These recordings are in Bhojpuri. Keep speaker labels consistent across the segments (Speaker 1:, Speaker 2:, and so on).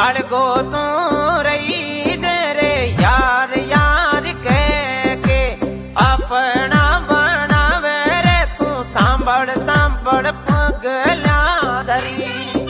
Speaker 1: अड़गो तू रही जे रे यार यार कह के अपना बनावे रे तू सांभड़ सांभड़ पगला धरी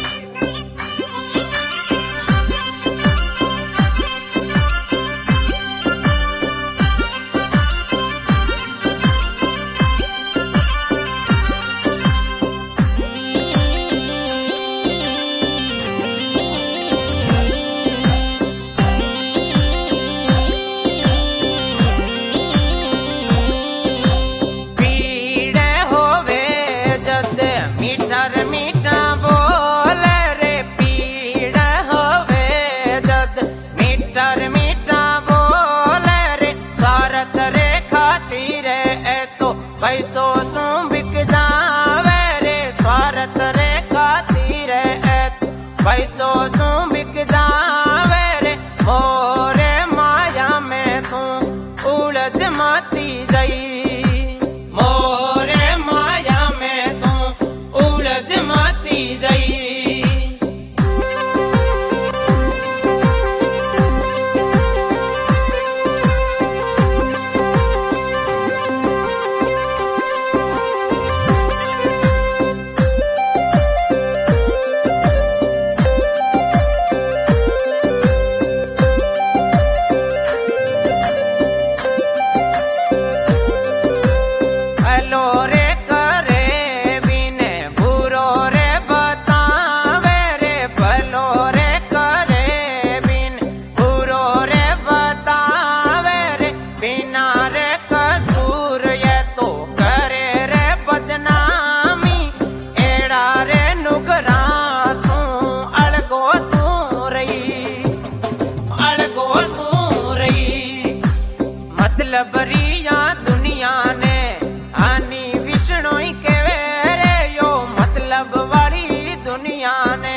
Speaker 1: पैसो सू बिक जावे रे स्वार्थ रे खातिर पैसो सू बिक जावे रे मोरे माया में तू उलझ माती जई मोरे माया में तू उलझ माती जई मतलबरिया दुनिया ने आनी विष्णु के रे यो मतलब वाली दुनिया ने